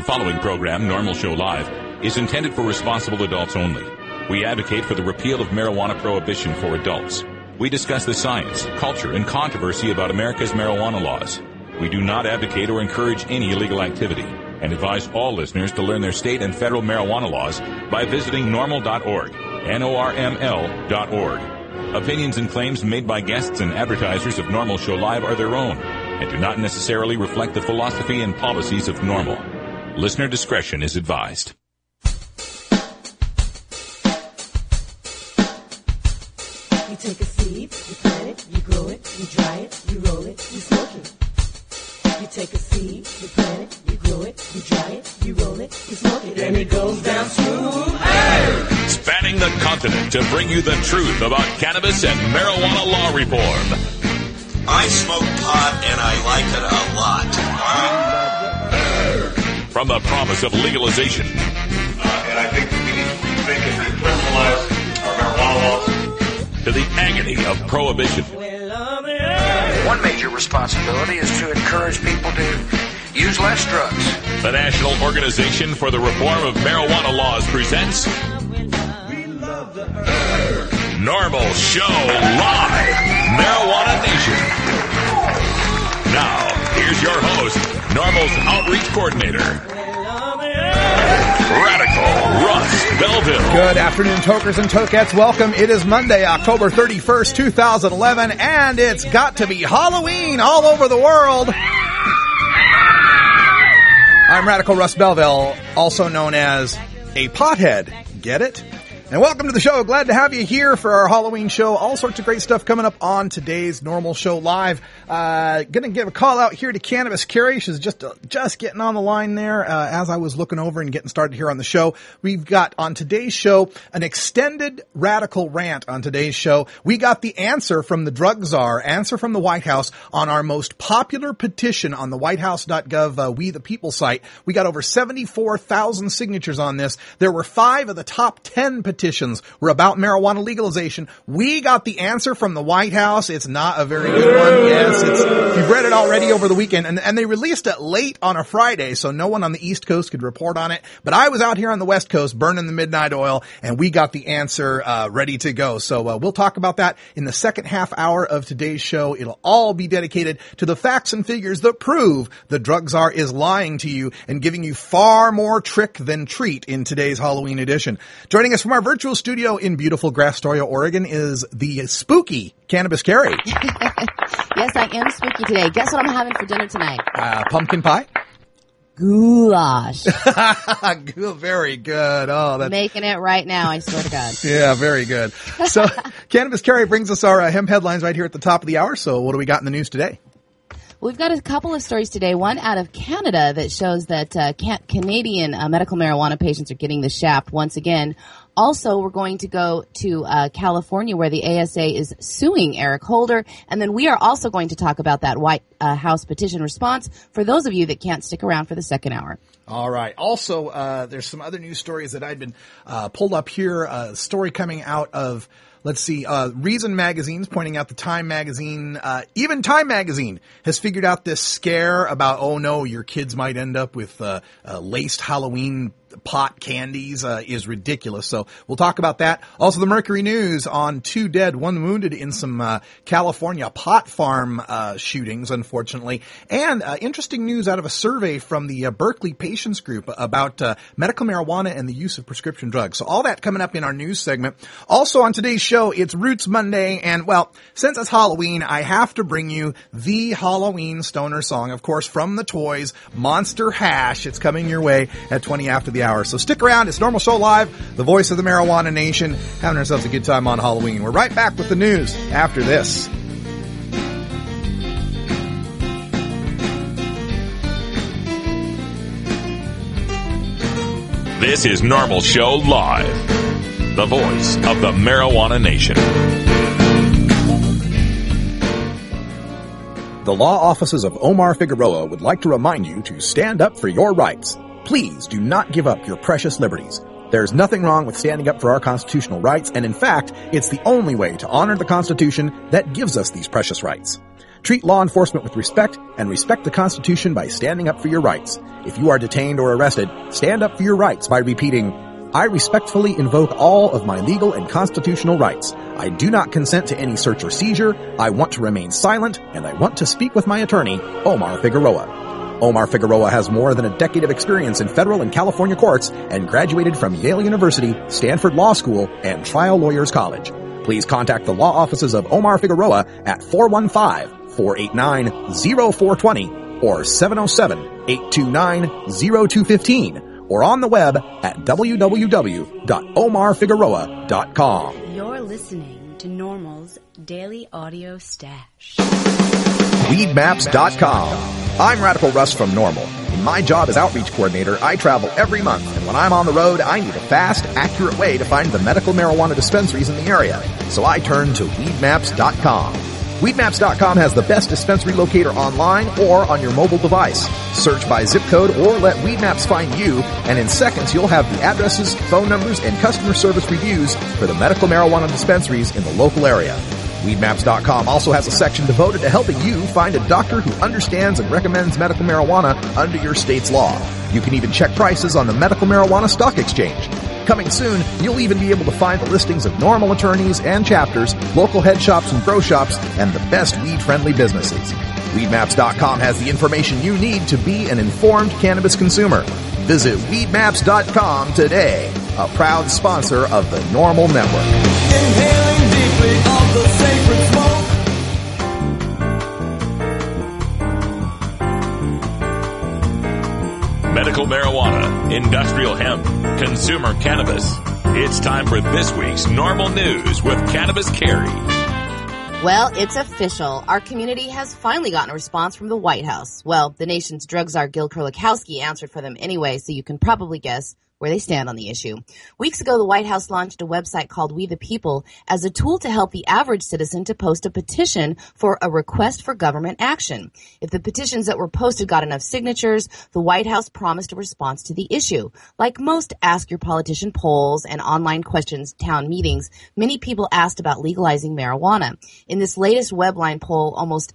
The following program, Normal Show Live, is intended for responsible adults only. We advocate for the repeal of marijuana prohibition for adults. We discuss the science, culture, and controversy about America's marijuana laws. We do not advocate or encourage any illegal activity and advise all listeners to learn their state and federal marijuana laws by visiting normal.org, NORML.org. Opinions and claims made by guests and advertisers of Normal Show Live are their own and do not necessarily reflect the philosophy and policies of Normal. Listener discretion is advised. You take a seed, you plant it, you grow it, you dry it, you roll it, you smoke it. You take a seed, you plant it, you grow it, you dry it, you roll it, you smoke it, and it goes down smooth. Hey! Spanning the continent to bring you the truth about cannabis and marijuana law reform. I smoke pot and I like it a lot. From the promise of legalization. And I think we need to rethink and decriminalize our marijuana laws. To the agony of prohibition. One major responsibility is to encourage people to use less drugs. The National Organization for the Reform of Marijuana Laws presents Normal Show Live, Marijuana Nation. Now, here's your host, Normal's Outreach Coordinator, Radical Russ Belville. Good afternoon, tokers and tokettes. Welcome. It is Monday, October 31st, 2011, and it's got to be Halloween all over the world. I'm Radical Russ Belville, also known as a pothead. Get it? And welcome to the show. Glad to have you here for our Halloween show. All sorts of great stuff coming up on today's Normal Show Live. Gonna give a call out here to Cannabis Carrie. She's just getting on the line there as I was looking over and getting started here on the show. We've got on today's show an extended radical rant on today's show. We got the answer from the drug czar, answer from the White House on our most popular petition on the whitehouse.gov We the People site. We got over 74,000 signatures on this. There were 5 of the top 10 petitions were about marijuana legalization. We got the answer from the White House. It's not a very good one. Yes, you've read it already over the weekend, and they released it late on a Friday, so no one on the East Coast could report on it. But I was out here on the West Coast burning the midnight oil, and we got the answer ready to go. So we'll talk about that in the second half hour of today's show. It'll all be dedicated to the facts and figures that prove the drug czar is lying to you and giving you far more trick than treat in today's Halloween edition. Joining us from our virtual studio in beautiful Astoria, Oregon is the spooky Cannabis Carrie. Yes, I am spooky today. Guess what I'm having for dinner tonight? Pumpkin pie? Goulash. Very good. Oh, that's making it right now, I swear to God. Yeah, very good. So Cannabis Carrie brings us our hemp headlines right here at the top of the hour. So what do we got in the news today? We've got a couple of stories today, one out of Canada that shows that Canadian medical marijuana patients are getting the shaft once again. Also, we're going to go to California where the ASA is suing Eric Holder. And then we are also going to talk about that White House petition response for those of you that can't stick around for the second hour. All right. Also, there's some other news stories that I'd been pulled up here. A story coming out of Reason Magazine's pointing out the Time Magazine, even Time Magazine has figured out this scare about, oh no, your kids might end up with laced Halloween pot candies is ridiculous. So we'll talk about that. Also, the Mercury News on 2 dead, 1 wounded in some California pot farm shootings, unfortunately. And interesting news out of a survey from the Berkeley Patients Group about medical marijuana and the use of prescription drugs. So all that coming up in our news segment. Also on today's show, it's Roots Monday. And, well, since it's Halloween, I have to bring you the Halloween stoner song, of course, from the Toys, Monster Hash. It's coming your way at 20 after the hour. So stick around. It's Normal Show Live, the voice of the marijuana nation, having ourselves a good time on Halloween. We're right back with the news after this. This is Normal Show Live, the voice of the marijuana nation. The law offices of Omar Figueroa would like to remind you to stand up for your rights. Please do not give up your precious liberties. There's nothing wrong with standing up for our constitutional rights, and in fact, it's the only way to honor the Constitution that gives us these precious rights. Treat law enforcement with respect and respect the Constitution by standing up for your rights. If you are detained or arrested, stand up for your rights by repeating, I respectfully invoke all of my legal and constitutional rights. I do not consent to any search or seizure. I want to remain silent, and I want to speak with my attorney, Omar Figueroa. Omar Figueroa has more than a decade of experience in federal and California courts and graduated from Yale University, Stanford Law School, and Trial Lawyers College. Please contact the law offices of Omar Figueroa at 415-489-0420 or 707-829-0215 or on the web at www.omarfigueroa.com. You're listening to Normal's Daily Audio Stash. Weedmaps.com. I'm Radical Russ from Normal. In my job as outreach coordinator, I travel every month, and when I'm on the road, I need a fast, accurate way to find the medical marijuana dispensaries in the area. So I turn to Weedmaps.com. Weedmaps.com has the best dispensary locator online or on your mobile device. Search by zip code or let Weedmaps find you, and in seconds you'll have the addresses, phone numbers, and customer service reviews for the medical marijuana dispensaries in the local area. Weedmaps.com also has a section devoted to helping you find a doctor who understands and recommends medical marijuana under your state's law. You can even check prices on the Medical Marijuana Stock Exchange. Coming soon, you'll even be able to find the listings of normal attorneys and chapters, local head shops and grow shops, and the best weed-friendly businesses. Weedmaps.com has the information you need to be an informed cannabis consumer. Visit Weedmaps.com today, a proud sponsor of the Normal Network. Inhaling deeply of the sacred smoke. Medical marijuana, industrial hemp, consumer cannabis. It's time for this week's Normal News with Cannabis Carrie. Well, it's official. Our community has finally gotten a response from the White House. Well, the nation's drug czar Gil Kurlikowski answered for them anyway, so you can probably guess where they stand on the issue. Weeks ago, the White House launched a website called We the People as a tool to help the average citizen to post a petition for a request for government action. If the petitions that were posted got enough signatures, the White House promised a response to the issue. Like most Ask Your Politician polls and online questions town meetings, many people asked about legalizing marijuana. In this latest Webline poll, almost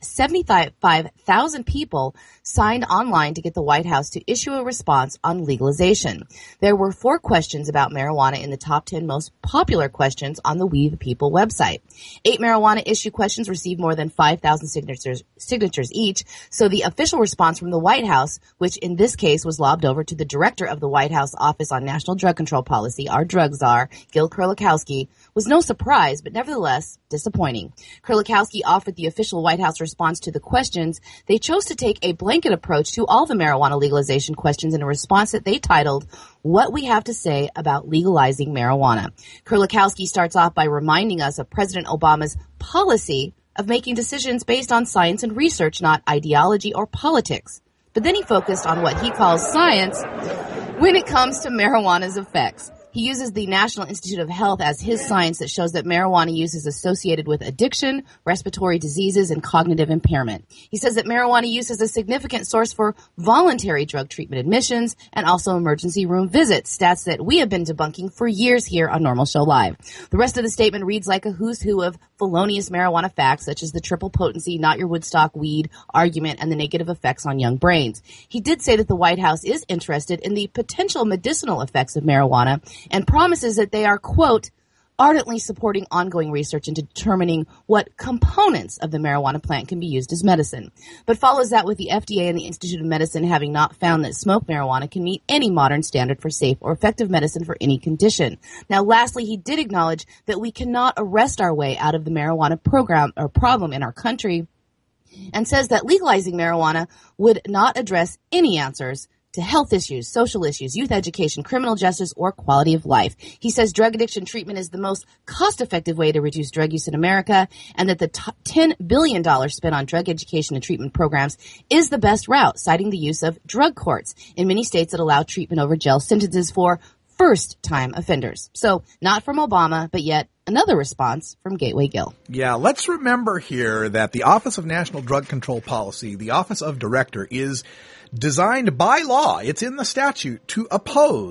75,000 people signed online to get the White House to issue a response on legalization. There were 4 questions about marijuana in the top 10 most popular questions on the We the People website. 8 marijuana issue questions received more than 5,000 signatures each, so the official response from the White House, which in this case was lobbed over to the director of the White House Office on National Drug Control Policy, our drug czar, Gil Kurlikowski, was no surprise, but nevertheless disappointing. Kurlikowski offered the official White House response to the questions. They chose to take a blanket approach to all the marijuana legalization questions in a response that they titled, What We Have to Say About Legalizing Marijuana. Kurlikowski starts off by reminding us of President Obama's policy of making decisions based on science and research, not ideology or politics. But then he focused on what he calls science when it comes to marijuana's effects. He uses the National Institute of Health as his science that shows that marijuana use is associated with addiction, respiratory diseases, and cognitive impairment. He says that marijuana use is a significant source for voluntary drug treatment admissions and also emergency room visits, stats that we have been debunking for years here on Normal Show Live. The rest of the statement reads like a who's who of felonious marijuana facts, such as the triple potency, not your Woodstock weed argument, and the negative effects on young brains. He did say that the White House is interested in the potential medicinal effects of marijuana and promises that they are, quote, ardently supporting ongoing research into determining what components of the marijuana plant can be used as medicine, but follows that with the FDA and the Institute of Medicine having not found that smoked marijuana can meet any modern standard for safe or effective medicine for any condition. Now, lastly, he did acknowledge that we cannot arrest our way out of the marijuana program or problem in our country, and says that legalizing marijuana would not address any answers to health issues, social issues, youth education, criminal justice, or quality of life. He says drug addiction treatment is the most cost-effective way to reduce drug use in America, and that the $10 billion spent on drug education and treatment programs is the best route, citing the use of drug courts in many states that allow treatment over jail sentences for first-time offenders. So, not from Obama, but yet another response from Gateway Gil. Yeah, let's remember here that the Office of National Drug Control Policy, the Office of Director, is designed by law, it's in the statute, to oppose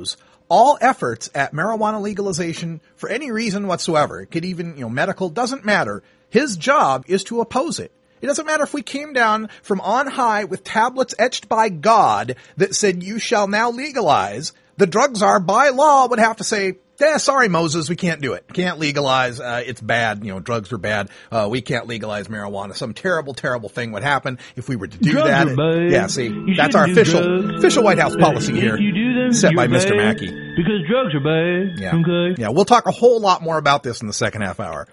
all efforts at marijuana legalization for any reason whatsoever, it could even, medical, doesn't matter. His job is to oppose it. It doesn't matter if we came down from on high with tablets etched by God that said, you shall now legalize. The drug czar, by law, would have to say, sorry, Moses, we can't do it. Can't legalize. It's bad. Drugs are bad. We can't legalize marijuana. Some terrible, terrible thing would happen if we were to do drugs that. Are bad. Yeah, see, you that's our official White House policy if here, you do them, set by you're Mr. bad Mackey. Because drugs are bad. Yeah. Okay. Yeah, we'll talk a whole lot more about this in the second half hour.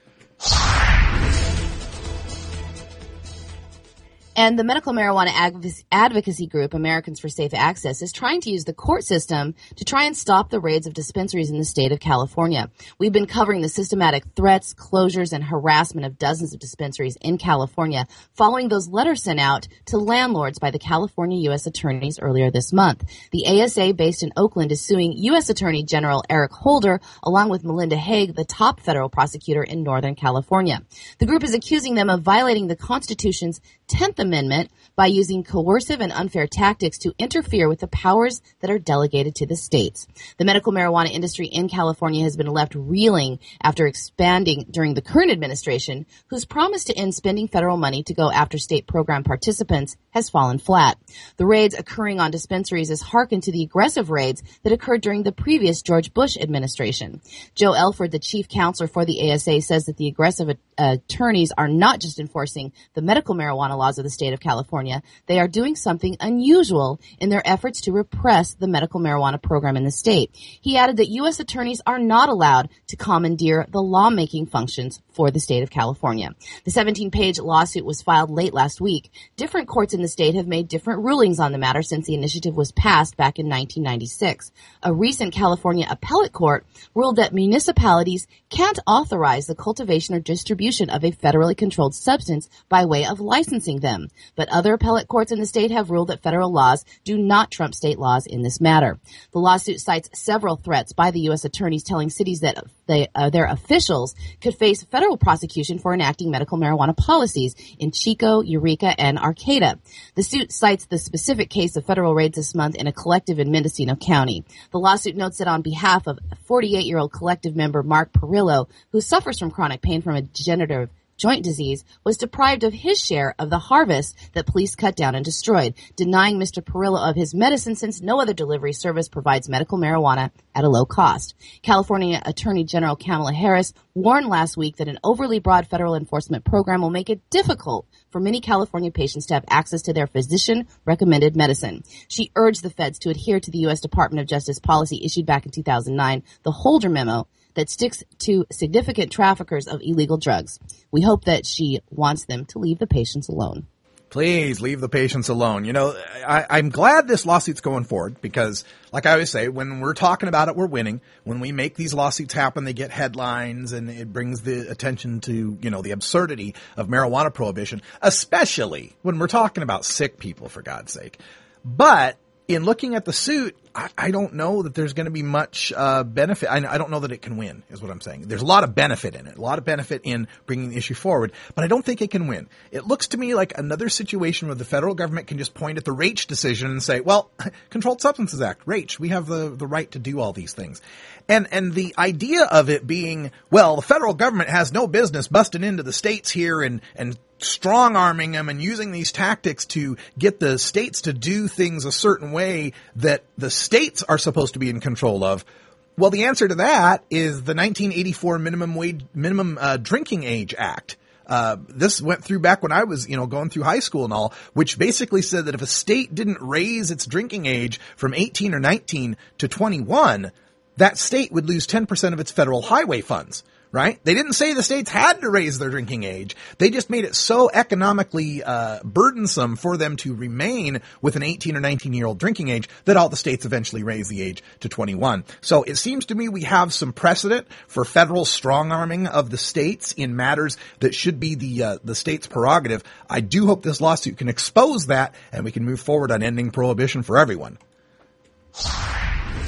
And the medical marijuana advocacy group, Americans for Safe Access, is trying to use the court system to try and stop the raids of dispensaries in the state of California. We've been covering the systematic threats, closures, and harassment of dozens of dispensaries in California following those letters sent out to landlords by the California U.S. attorneys earlier this month. The ASA, based in Oakland, is suing U.S. Attorney General Eric Holder along with Melinda Haig, the top federal prosecutor in Northern California. The group is accusing them of violating the Constitution's 10th Amendment by using coercive and unfair tactics to interfere with the powers that are delegated to the states. The medical marijuana industry in California has been left reeling after expanding during the current administration, whose promise to end spending federal money to go after state program participants has fallen flat. The raids occurring on dispensaries is hearkened to the aggressive raids that occurred during the previous George Bush administration. Joe Elford, the chief counselor for the ASA, says that the aggressive attorneys are not just enforcing the medical marijuana laws of the state of California, they are doing something unusual in their efforts to repress the medical marijuana program in the state. He added that U.S. attorneys are not allowed to commandeer the lawmaking functions for the state of California. The 17-page lawsuit was filed late last week. Different courts in the state have made different rulings on the matter since the initiative was passed back in 1996. A recent California appellate court ruled that municipalities can't authorize the cultivation or distribution of a federally controlled substance by way of licensing them. But other appellate courts in the state have ruled that federal laws do not trump state laws in this matter. The lawsuit cites several threats by the U.S. attorneys telling cities that their officials could face federal prosecution for enacting medical marijuana policies in Chico, Eureka, and Arcata. The suit cites the specific case of federal raids this month in a collective in Mendocino County. The lawsuit notes that on behalf of 48-year-old collective member Mark Perillo, who suffers from chronic pain from a degenerative joint disease, was deprived of his share of the harvest that police cut down and destroyed, denying Mr. Perillo of his medicine since no other delivery service provides medical marijuana at a low cost. California Attorney General Kamala Harris warned last week that an overly broad federal enforcement program will make it difficult for many California patients to have access to their physician-recommended medicine. She urged the feds to adhere to the U.S. Department of Justice policy issued back in 2009, the Holder Memo, that sticks to significant traffickers of illegal drugs. We hope that she wants them to leave the patients alone. Please leave the patients alone. I'm glad this lawsuit's going forward because, like I always say, when we're talking about it, we're winning. When we make these lawsuits happen, they get headlines and it brings the attention to, the absurdity of marijuana prohibition, especially when we're talking about sick people, for God's sake. But in looking at the suit, I don't know that there's going to be much benefit. I don't know that it can win, is what I'm saying. There's a lot of benefit in it, a lot of benefit in bringing the issue forward, but I don't think it can win. It looks to me like another situation where the federal government can just point at the Raich decision and say, well, Controlled Substances Act, Raich, we have the right to do all these things. And the idea of it being, well, the federal government has no business busting into the states here and strong-arming them and using these tactics to get the states to do things a certain way that the states are supposed to be in control of. Well, the answer to that is the 1984 Minimum Drinking Age Act. This went through back when I was, going through high school and all, which basically said that if a state didn't raise its drinking age from 18 or 19 to 21, that state would lose 10% of its federal highway funds. Right? They didn't say the states had to raise their drinking age. They just made it so economically burdensome for them to remain with an 18 or 19-year-old drinking age that all the states eventually raised the age to 21. So it seems to me we have some precedent for federal strong-arming of the states in matters that should be the state's prerogative. I do hope this lawsuit can expose that and we can move forward on ending prohibition for everyone.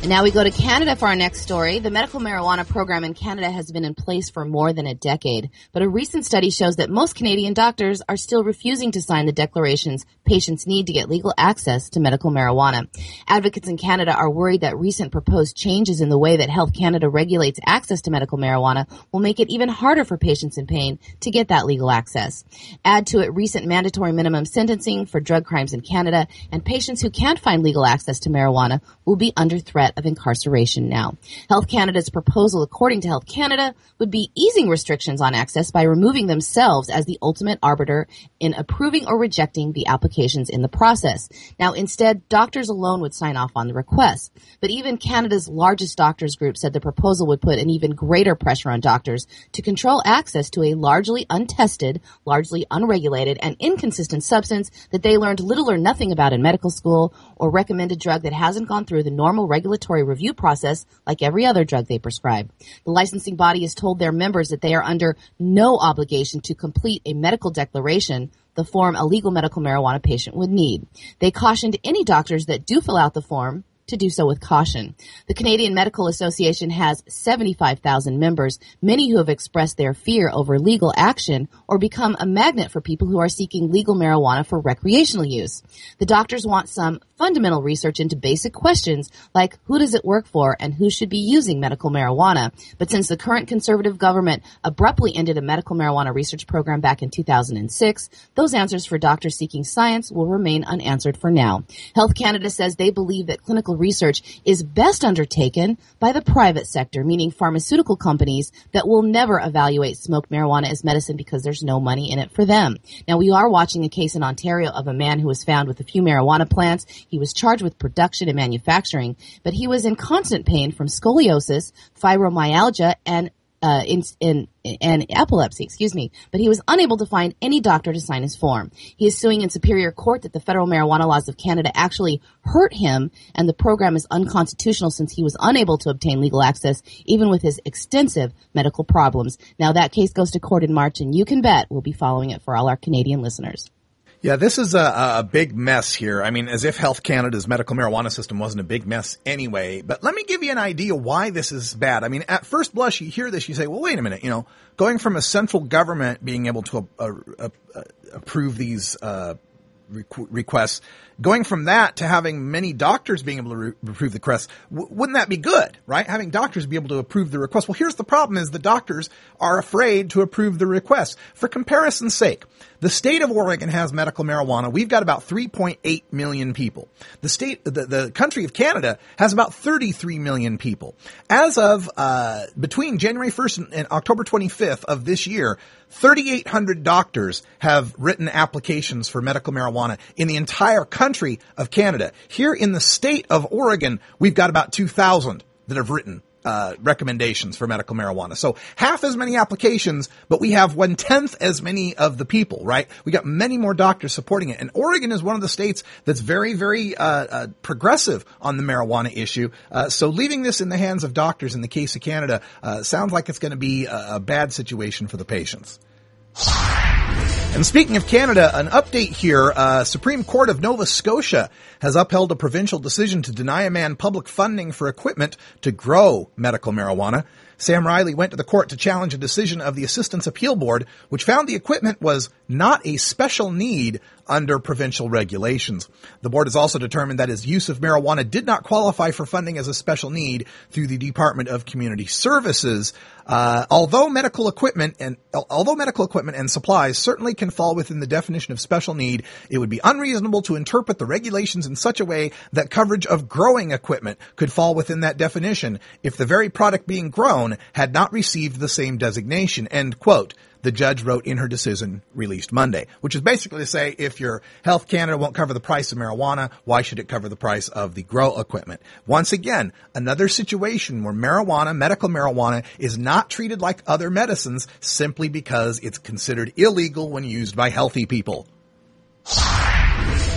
And now we go to Canada for our next story. The medical marijuana program in Canada has been in place for more than a decade, but a recent study shows that most Canadian doctors are still refusing to sign the declarations patients need to get legal access to medical marijuana. Advocates in Canada are worried that recent proposed changes in the way that Health Canada regulates access to medical marijuana will make it even harder for patients in pain to get that legal access. Add to it recent mandatory minimum sentencing for drug crimes in Canada, and patients who can't find legal access to marijuana will be under threat of incarceration now. Health Canada's proposal, according to Health Canada, would be easing restrictions on access by removing themselves as the ultimate arbiter in approving or rejecting the applications in the process. Now, instead, doctors alone would sign off on the request. But even Canada's largest doctors group said the proposal would put an even greater pressure on doctors to control access to a largely untested, largely unregulated, and inconsistent substance that they learned little or nothing about in medical school, or recommended drug that hasn't gone through the normal regulatory review process like every other drug they prescribe. The licensing body has told their members that they are under no obligation to complete a medical declaration, the form a legal medical marijuana patient would need. They cautioned any doctors that do fill out the form to do so with caution. The Canadian Medical Association has 75,000 members, many who have expressed their fear over legal action or become a magnet for people who are seeking legal marijuana for recreational use. The doctors want some fundamental research into basic questions like who does it work for and who should be using medical marijuana. But since the current Conservative government abruptly ended a medical marijuana research program back in 2006, those answers for doctors seeking science will remain unanswered for now. Health Canada says they believe that clinical research is best undertaken by the private sector, meaning pharmaceutical companies that will never evaluate smoked marijuana as medicine because there's no money in it for them. Now, we are watching a case in Ontario of a man who was found with a few marijuana plants. He was charged with production and manufacturing, but he was in constant pain from scoliosis, fibromyalgia, and epilepsy, but he was unable to find any doctor to sign his form. He is suing in Superior Court that the federal marijuana laws of Canada actually hurt him, and the program is unconstitutional since he was unable to obtain legal access even with his extensive medical problems. Now that case goes to court in March, and you can bet we'll be following it for all our Canadian listeners. Yeah, this is a big mess here. I mean, as if Health Canada's medical marijuana system wasn't a big mess anyway. But let me give you an idea why this is bad. I mean, at first blush, you hear this, you say, well, wait a minute, going from a central government being able to approve these requests, going from that to having many doctors being able to approve the requests, wouldn't that be good, right? Having doctors be able to approve the request. Well, here's the problem is the doctors are afraid to approve the request. For comparison's sake, the state of Oregon has medical marijuana. We've got about 3.8 million people. The country of Canada has about 33 million people. As of between January 1st and October 25th of this year, 3,800 doctors have written applications for medical marijuana in the entire country of Canada. Here in the state of Oregon, we've got about 2,000 that have written recommendations for medical marijuana. So half as many applications, but we have 1/10 as many of the people, right? We got many more doctors supporting it. And Oregon is one of the states that's very, very progressive on the marijuana issue. So leaving this in the hands of doctors in the case of Canada sounds like it's going to be a bad situation for the patients. And speaking of Canada, an update here. Supreme Court of Nova Scotia has upheld a provincial decision to deny a man public funding for equipment to grow medical marijuana. Sam Riley went to the court to challenge a decision of the Assistance Appeal Board, which found the equipment was not a special need under provincial regulations. The board has also determined that his use of marijuana did not qualify for funding as a special need through the Department of Community Services. Although medical equipment and supplies certainly can fall within the definition of special need, it would be unreasonable to interpret the regulations in such a way that coverage of growing equipment could fall within that definition if the very product being grown had not received the same designation, end quote. The judge wrote in her decision released Monday, which is basically to say if your Health Canada won't cover the price of marijuana, why should it cover the price of the grow equipment? Once again, another situation where medical marijuana is not treated like other medicines simply because it's considered illegal when used by healthy people.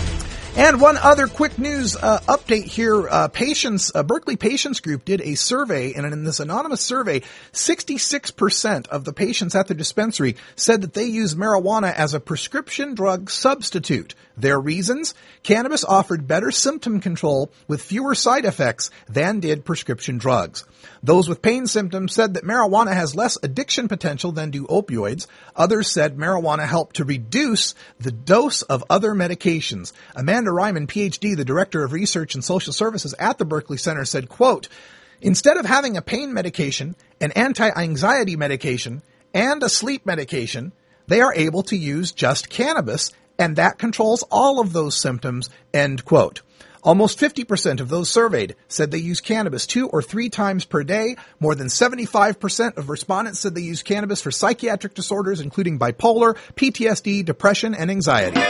And one other quick news update here. Berkeley Patients Group did a survey, and in this anonymous survey, 66% of the patients at the dispensary said that they use marijuana as a prescription drug substitute. Their reasons? Cannabis offered better symptom control with fewer side effects than did prescription drugs. Those with pain symptoms said that marijuana has less addiction potential than do opioids. Others said marijuana helped to reduce the dose of other medications. Amanda Ryman, PhD, the Director of Research and Social Services at the Berkeley Center, said, quote, instead of having a pain medication, an anti-anxiety medication, and a sleep medication, they are able to use just cannabis, and that controls all of those symptoms, end quote. Almost 50% of those surveyed said they use cannabis 2 or 3 times per day. More than 75% of respondents said they use cannabis for psychiatric disorders, including bipolar, PTSD, depression, and anxiety.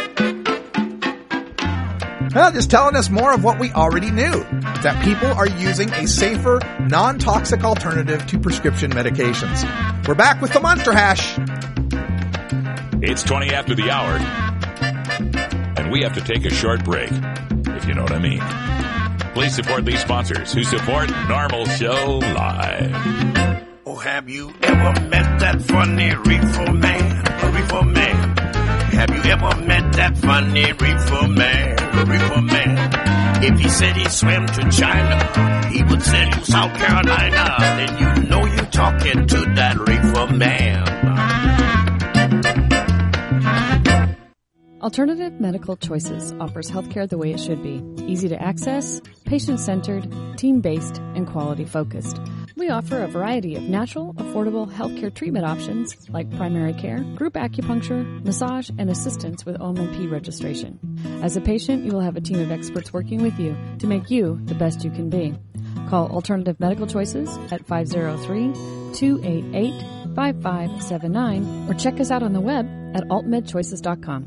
Well, just telling us more of what we already knew, that people are using a safer, non-toxic alternative to prescription medications. We're back with the Monster Hash. It's 20 after the hour, and we have to take a short break, if you know what I mean. Please support these sponsors who support Normal Show Live. Oh, have you ever met that funny reefer man? A reefer man. Have you ever met that funny reefer man? A reefer man. If he said he swam to China, he would sell you South Carolina. Then you know you're talking to that reefer man. Alternative Medical Choices offers healthcare the way it should be. Easy to access, patient-centered, team-based, and quality-focused. We offer a variety of natural, affordable healthcare treatment options like primary care, group acupuncture, massage, and assistance with OM&P registration. As a patient, you will have a team of experts working with you to make you the best you can be. Call Alternative Medical Choices at 503-288-5579 or check us out on the web at altmedchoices.com.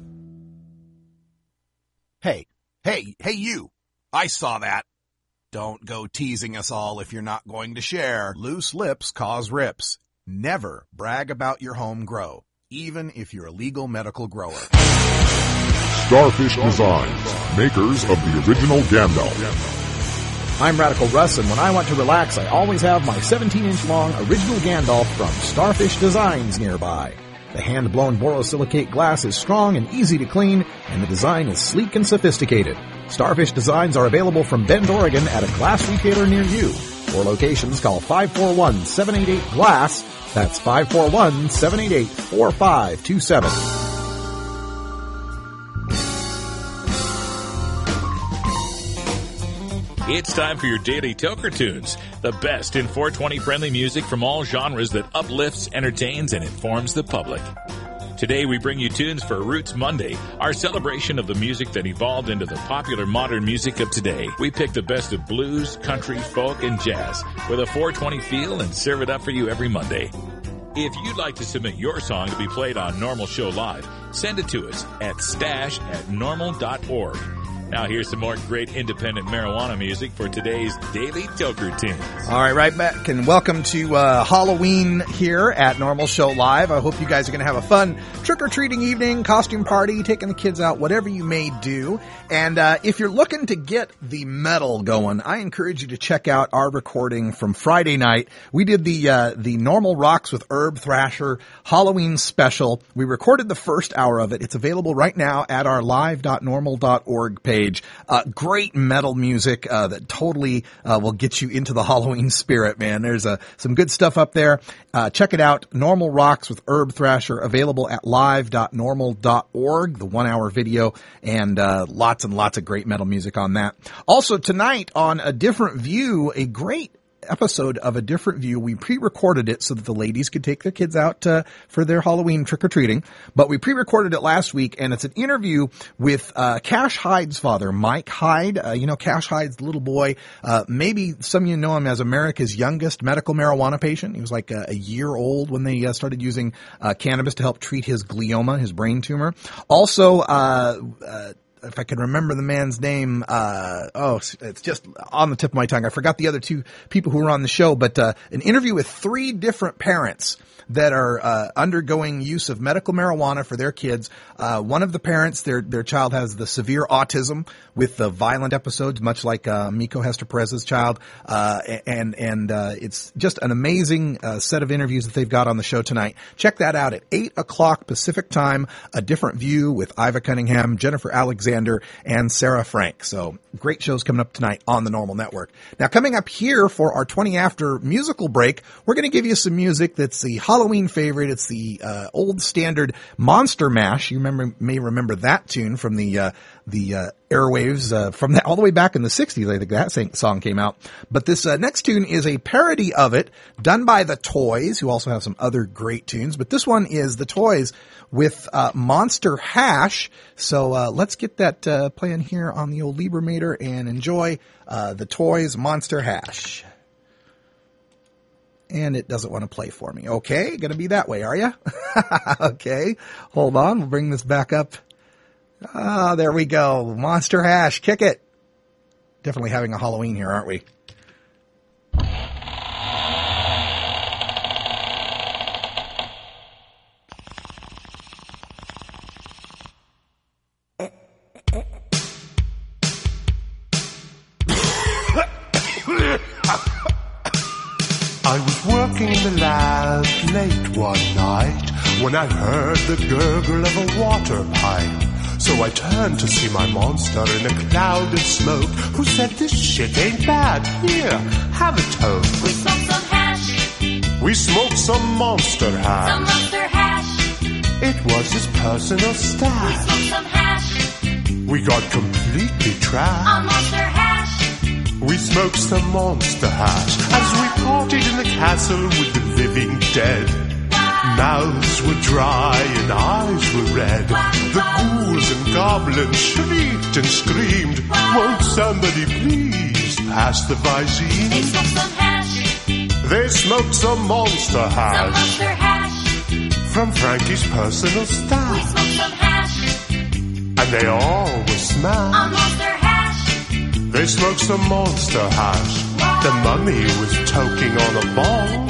Hey, you. I saw that. Don't go teasing us all if you're not going to share. Loose lips cause rips. Never brag about your home grow, even if you're a legal medical grower. Starfish Designs, makers of the original Gandalf. I'm Radical Russ, and when I want to relax, I always have my 17-inch long original Gandalf from Starfish Designs nearby. The hand-blown borosilicate glass is strong and easy to clean, and the design is sleek and sophisticated. Starfish Designs are available from Bend, Oregon at a glass retailer near you. For locations, call 541-788-GLASS. That's 541-788-4527. It's time for your daily Toker Tunes, the best in 420-friendly music from all genres that uplifts, entertains, and informs the public. Today we bring you tunes for Roots Monday, our celebration of the music that evolved into the popular modern music of today. We pick the best of blues, country, folk, and jazz with a 420 feel and serve it up for you every Monday. If you'd like to submit your song to be played on Normal Show Live, send it to us at stash@normal.org. Now here's some more great independent marijuana music for today's Daily Toker Tunes. All right back, and welcome to Halloween here at Normal Show Live. I hope you guys are going to have a fun trick-or-treating evening, costume party, taking the kids out, whatever you may do. And if you're looking to get the metal going, I encourage you to check out our recording from Friday night. We did the Normal Rocks with Herb Thrasher Halloween special. We recorded the first hour of it. It's available right now at our live.normal.org page. Great metal music that totally will get you into the Halloween spirit, man. There's some good stuff up there. Check it out. Normal Rocks with Herb Thrasher, available at live.normal.org, the 1-hour video, and lots and lots of great metal music on that. Also tonight on A Different View, a great episode of A Different View. We pre-recorded it so that the ladies could take their kids out for their Halloween trick-or-treating, but we pre-recorded it last week, and it's an interview with Cash Hyde's father, Mike Hyde. Cash Hyde's the little boy. Maybe some of you know him as America's youngest medical marijuana patient. He was like a year old when they started using cannabis to help treat his glioma, his brain tumor. Also, if I can remember the man's name, it's just on the tip of my tongue. I forgot the other two people who were on the show, but an interview with 3 different parents that are undergoing use of medical marijuana for their kids. One of the parents, their child has the severe autism with the violent episodes, much like Miko Hester Perez's child. And it's just an amazing set of interviews that they've got on the show tonight. Check that out at 8 o'clock Pacific time, A Different View with Iva Cunningham, Jennifer Alexander, and Sarah Frank. So great shows coming up tonight on the Normal Network. Now, coming up here for our 20 after musical break, we're going to give you some music that's the Halloween favorite. It's the old standard Monster Mash. You may remember that tune from the airwaves from that all the way back in the 60s. I think that song came out. But this next tune is a parody of it done by The Toys, who also have some other great tunes. But this one is The Toys with Monster Hash. So let's get that playing here on the old Liebermator and enjoy The Toys Monster Hash. And it doesn't want to play for me. Okay, gonna be that way, are you? Okay, hold on. We'll bring this back up. Ah, there we go. Monster Hash, kick it. Definitely having a Halloween here, aren't we? I was working in the lab late one night when I heard the gurgle of a water pipe. So I turned to see my monster in a cloud of smoke, who said, "This shit ain't bad. Here, have a toke." We smoked some hash. We smoked some monster hash. Some monster hash. It was his personal stash. We smoked some hash. We got completely trashed. On monster hash. We smoked some monster hash as we partied in the castle with the living dead. Mouths were dry and eyes were red. The ghouls and goblins shrieked and screamed. Won't somebody please pass the Visine? They smoked some hash. They smoked some monster hash. Some monster hash. From Frankie's personal stash. We smoked some hash. And they all were smashed. On monster hash. They smoked some monster hash. The mummy was toking on a ball.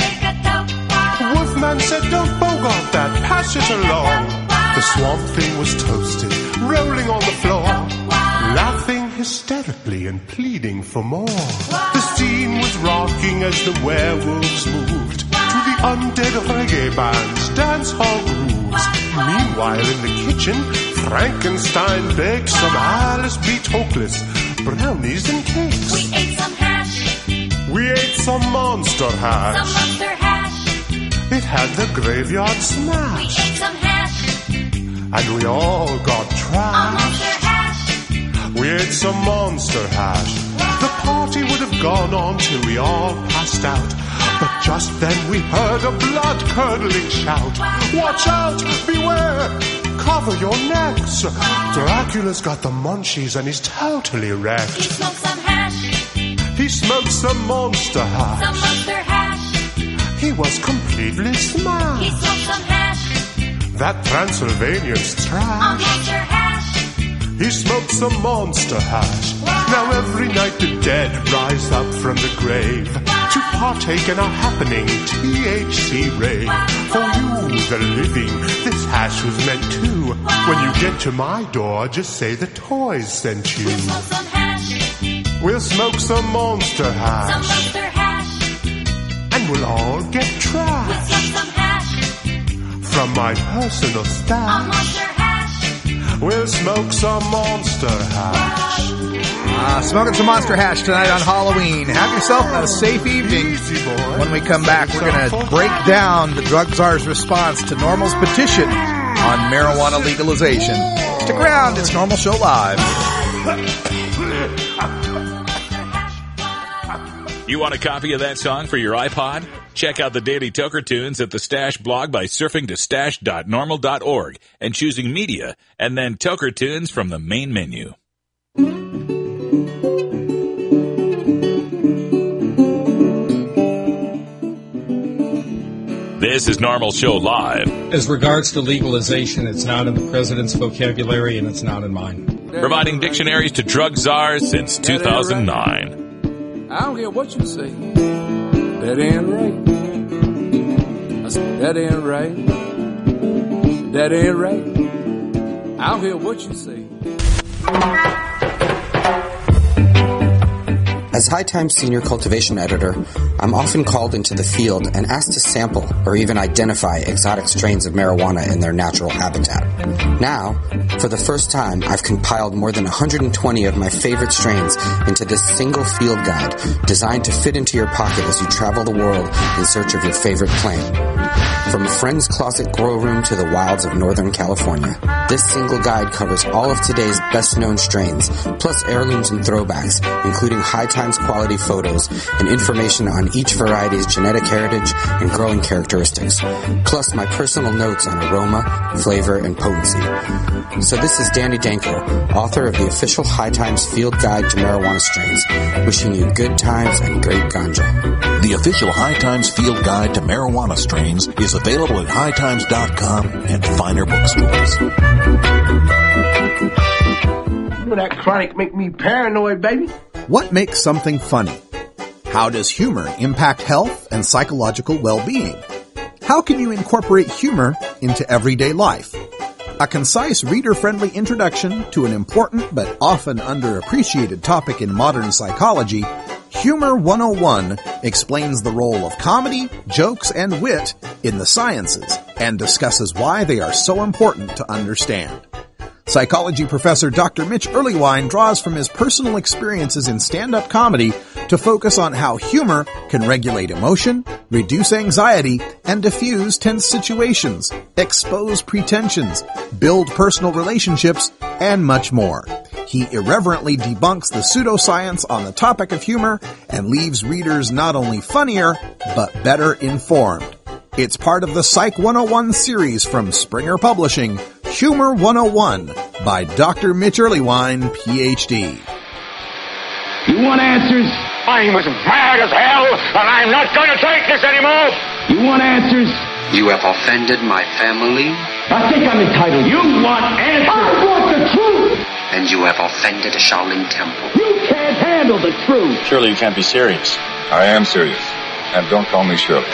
Wolfman said, "Don't bogart that, pass it along." The swamp thing was toasted, rolling on the floor, laughing hysterically and pleading for more. The scene was rocking as the werewolves moved to the undead reggae band's dance hall grooves. Meanwhile, in the kitchen, Frankenstein baked some Alice B. Toklas brownies and cakes. We ate some hash. We ate some monster hash. Some monster hash. It had the graveyard We smash. ate some hash. And we all got On trashed. monster hash. We ate some monster hash. The party would have gone on till we all passed out. But just then we heard a blood-curdling shout. "Watch out! Beware! Cover your necks! Dracula's got the munchies and he's totally He wrecked." smoked some hash. He smoked some monster hash. Some monster hash. He was completely He smashed. smoked some hash. That Transylvanian's On trash. monster hash. He smoked some monster hash. Now every night the dead rise up from the grave to partake in a happening THC rave. For you, the living, this hash was meant to. When you get to my door, just say the toys sent you. We smoked some hash. We'll smoke some monster Some hash, monster hash. and we'll all get We trashed smoked some hash. from my personal On stash. monster hash. We'll smoke some monster hash. Smoking some Monster Hash tonight on Halloween. Have yourself a safe evening. Easy, boy. When we come back, we're going to break down the Drug Czar's response to Normal's petition on marijuana legalization. Stick around, it's Normal Show Live. You want a copy of that song for your iPod? Check out the Daily Toker Tunes at the Stash blog by surfing to stash.normal.org and choosing Media, and then Toker Tunes from the main menu. This is Normal Show Live. As regards to legalization, it's not in the president's vocabulary and it's not in mine. providing dictionaries to drug czars since 2009. I don't care what you say. That ain't right. I said, that ain't right. That ain't right. I don't care what you say. As High Times Senior Cultivation Editor, I'm often called into the field and asked to sample or even identify exotic strains of marijuana in their natural habitat. Now, for the first time, I've compiled more than 120 of my favorite strains into this single field guide designed to fit into your pocket as you travel the world in search of your favorite plant. From a friend's closet grow room to the wilds of Northern California, this single guide covers all of today's best-known strains, plus heirlooms and throwbacks, including High Times quality photos and information on each variety's genetic heritage and growing characteristics, plus my personal notes on aroma, flavor, and potency. So this is Danny Danko, author of the official High Times Field Guide to Marijuana Strains, wishing you good times and great ganja. The official High Times Field Guide to Marijuana Strains is available at hightimes.com and finer bookstores. You know that chronic make me paranoid, baby. What makes something funny? How does humor impact health and psychological well-being? How can you incorporate humor into everyday life? A concise, reader-friendly introduction to an important but often underappreciated topic in modern psychology, Humor 101 explains the role of comedy, jokes, and wit in the sciences and discusses why they are so important to understand. Psychology professor Dr. Mitch Earleywine draws from his personal experiences in stand-up comedy to focus on how humor can regulate emotion, reduce anxiety, and diffuse tense situations, expose pretensions, build personal relationships, and much more. He irreverently debunks the pseudoscience on the topic of humor and leaves readers not only funnier, but better informed. It's part of the Psych 101 series from Springer Publishing, Humor 101 by Dr. Mitch Earleywine, Ph.D. You want answers? I'm as mad as hell, and I'm not going to take this anymore. You want answers? You have offended my family. I think I'm entitled. You want answers? I want the truth. And you have offended a Shaolin temple. You can't handle the truth. Surely you can't be serious. I am serious. And don't call me Shirley.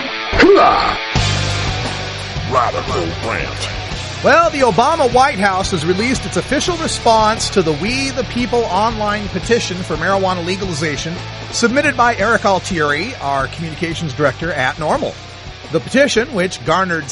Radical rant. Well, the Obama White House has released its official response to the We the People online petition for marijuana legalization submitted by Eric Altieri, our communications director at NORML. The petition, which garnered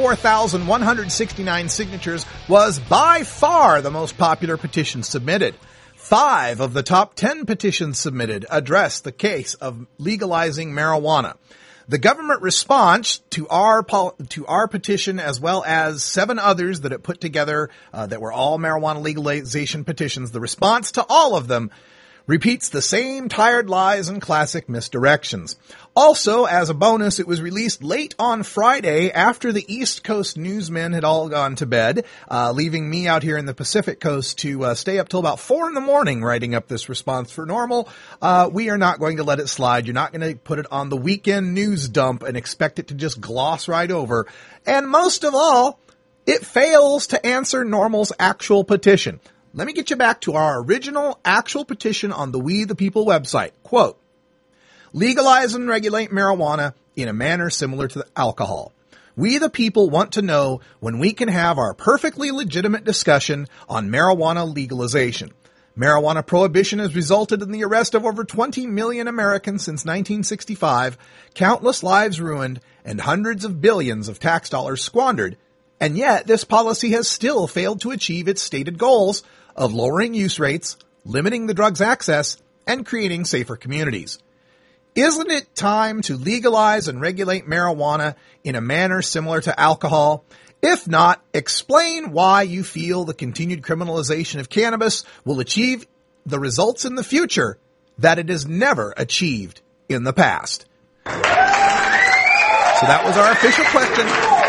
74,169 signatures, was by far the most popular petition submitted. 5 of the top 10 petitions submitted addressed the case of legalizing marijuana. The government response to our petition, as well as 7 others that it put together that were all marijuana legalization petitions, the response to all of them repeats the same tired lies and classic misdirections. Also, as a bonus, it was released late on Friday after the East Coast newsmen had all gone to bed, leaving me out here in the Pacific Coast to stay up till about 4 a.m. writing up this response for NORML. We are not going to let it slide. You're not going to put it on the weekend news dump and expect it to just gloss right over. And most of all, it fails to answer NORML's actual petition. Let me get you back to our original actual petition on the We the People website. Quote, legalize and regulate marijuana in a manner similar to alcohol. We the people want to know when we can have our perfectly legitimate discussion on marijuana legalization. Marijuana prohibition has resulted in the arrest of over 20 million Americans since 1965, countless lives ruined, and hundreds of billions of tax dollars squandered. And yet, this policy has still failed to achieve its stated goals of lowering use rates, limiting the drug's access, and creating safer communities. Isn't it time to legalize and regulate marijuana in a manner similar to alcohol? If not, explain why you feel the continued criminalization of cannabis will achieve the results in the future that it has never achieved in the past. So that was our official question.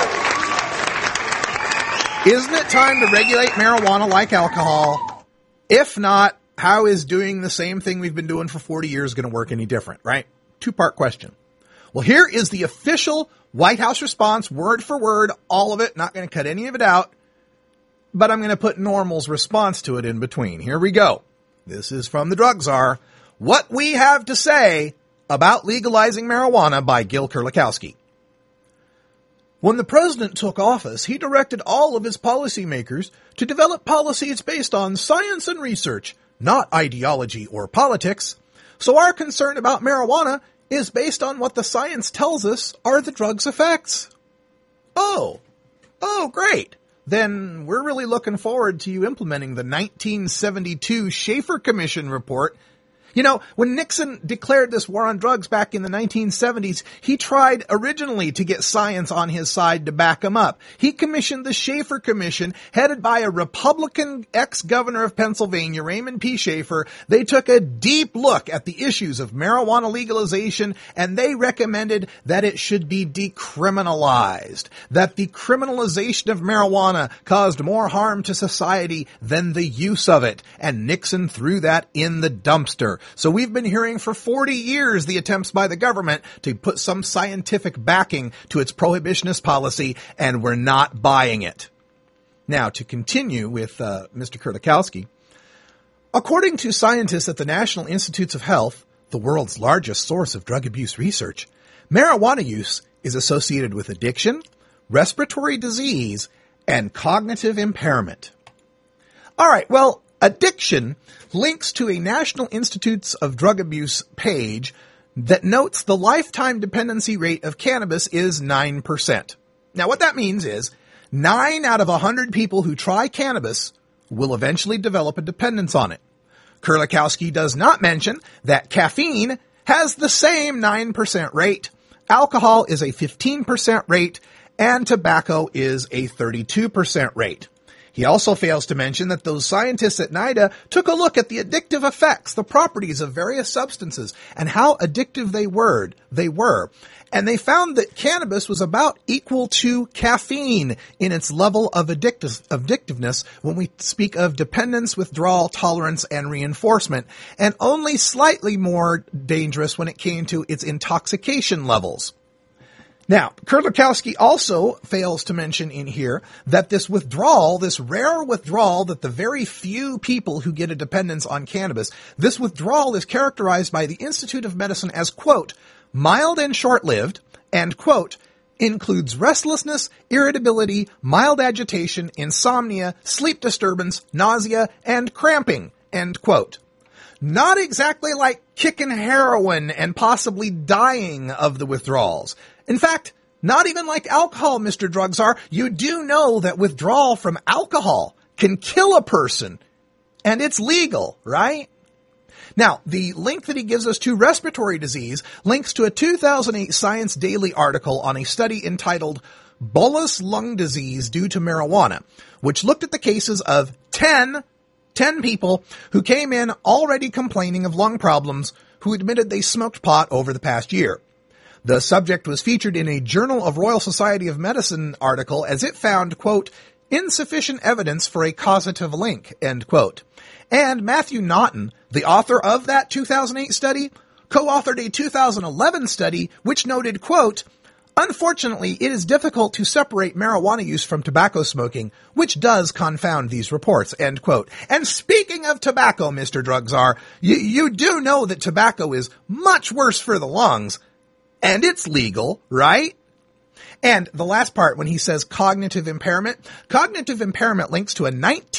Isn't it time to regulate marijuana like alcohol? If not, how is doing the same thing we've been doing for 40 years going to work any different, right? 2-part question. Well, here is the official White House response, word for word, all of it, not going to cut any of it out. but I'm going to put normal's response to it in between. Here we go. This is from the Drug Czar. What we have to say about legalizing marijuana by Gil Kurlikowski. When the president took office, he directed all of his policymakers to develop policies based on science and research, not ideology or politics. So our concern about marijuana is based on what the science tells us are the drug's effects. Oh, great. Then we're really looking forward to you implementing the 1972 Schaefer Commission report. You know, when Nixon declared this war on drugs back in the 1970s, he tried originally to get science on his side to back him up. He commissioned the Schaefer Commission, headed by a Republican ex-governor of Pennsylvania, Raymond P. Schaefer. They took a deep look at the issues of marijuana legalization, and they recommended that it should be decriminalized, that the criminalization of marijuana caused more harm to society than the use of it, and Nixon threw that in the dumpster. So we've been hearing for 40 years the attempts by the government to put some scientific backing to its prohibitionist policy, and we're not buying it. Now, to continue with Mr. Kurlikowski, according to scientists at the National Institutes of Health, the world's largest source of drug abuse research, marijuana use is associated with addiction, respiratory disease, and cognitive impairment. All right, well, addiction links to a National Institutes of Drug Abuse page that notes the lifetime dependency rate of cannabis is 9%. Now, what that means is 9 out of 100 people who try cannabis will eventually develop a dependence on it. Kurlikowski does not mention that caffeine has the same 9% rate, alcohol is a 15% rate, and tobacco is a 32% rate. He also fails to mention that those scientists at NIDA took a look at the addictive effects, the properties of various substances, and how addictive they were. And they found that cannabis was about equal to caffeine in its level of addictiveness when we speak of dependence, withdrawal, tolerance, and reinforcement, and only slightly more dangerous when it came to its intoxication levels. Now, Kurlikowski also fails to mention in here that this withdrawal, this rare withdrawal that the very few people who get a dependence on cannabis, this withdrawal is characterized by the Institute of Medicine as, quote, mild and short-lived, and, quote, includes restlessness, irritability, mild agitation, insomnia, sleep disturbance, nausea, and cramping, end quote. Not exactly like kicking heroin and possibly dying of the withdrawals. In fact, not even like alcohol, Mr. Drug Czar. You do know that withdrawal from alcohol can kill a person, and it's legal, right? Now, the link that he gives us to respiratory disease links to a 2008 Science Daily article on a study entitled Bullous Lung Disease Due to Marijuana, which looked at the cases of 10 people who came in already complaining of lung problems who admitted they smoked pot over the past year. The subject was featured in a Journal of Royal Society of Medicine article as it found, quote, insufficient evidence for a causative link, end quote. And Matthew Naughton, the author of that 2008 study, co-authored a 2011 study which noted, quote, unfortunately, it is difficult to separate marijuana use from tobacco smoking, which does confound these reports, end quote. And speaking of tobacco, Mr. Drug Czar, you do know that tobacco is much worse for the lungs, and it's legal, right? And the last part, when he says cognitive impairment links to a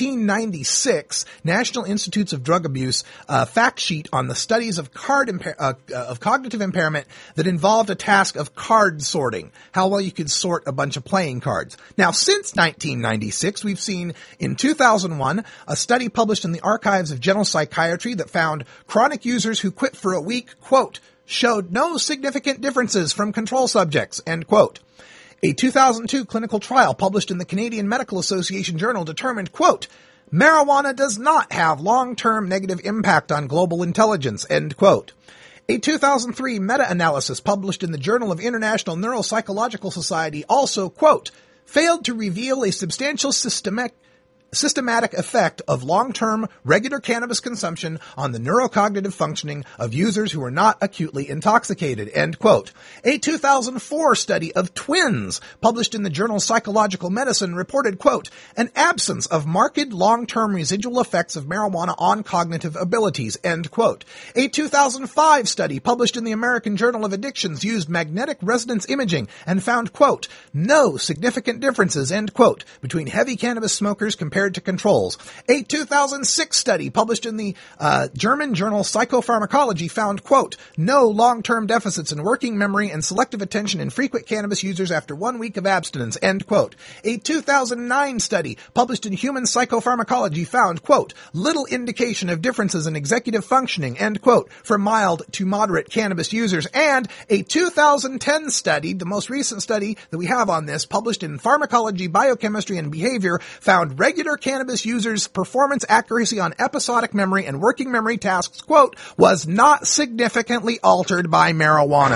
1996 National Institutes of Drug Abuse fact sheet on the studies of cognitive impairment that involved a task of card sorting, how well you could sort a bunch of playing cards. Now, since 1996, we've seen in 2001 a study published in the Archives of General Psychiatry that found chronic users who quit for a week, quote, showed no significant differences from control subjects, end quote. A 2002 clinical trial published in the Canadian Medical Association Journal determined, quote, marijuana does not have long-term negative impact on global intelligence, end quote. A 2003 meta-analysis published in the Journal of International Neuropsychological Society also, quote, failed to reveal a substantial systemic systematic effect of long-term regular cannabis consumption on the neurocognitive functioning of users who are not acutely intoxicated, end quote. A 2004 study of twins published in the journal Psychological Medicine reported, quote, an absence of marked long-term residual effects of marijuana on cognitive abilities, end quote. A 2005 study published in the American Journal of Addictions used magnetic resonance imaging and found, quote, no significant differences, end quote, between heavy cannabis smokers compared to controls. A 2006 study published in the German journal Psychopharmacology found, quote, no long-term deficits in working memory and selective attention in frequent cannabis users after 1 week of abstinence, end quote. A 2009 study published in Human Psychopharmacology found, quote, little indication of differences in executive functioning, end quote, for mild to moderate cannabis users. And a 2010 study, the most recent study that we have on this, published in Pharmacology, Biochemistry, and Behavior, found regular cannabis users' performance accuracy on episodic memory and working memory tasks, quote, was not significantly altered by marijuana.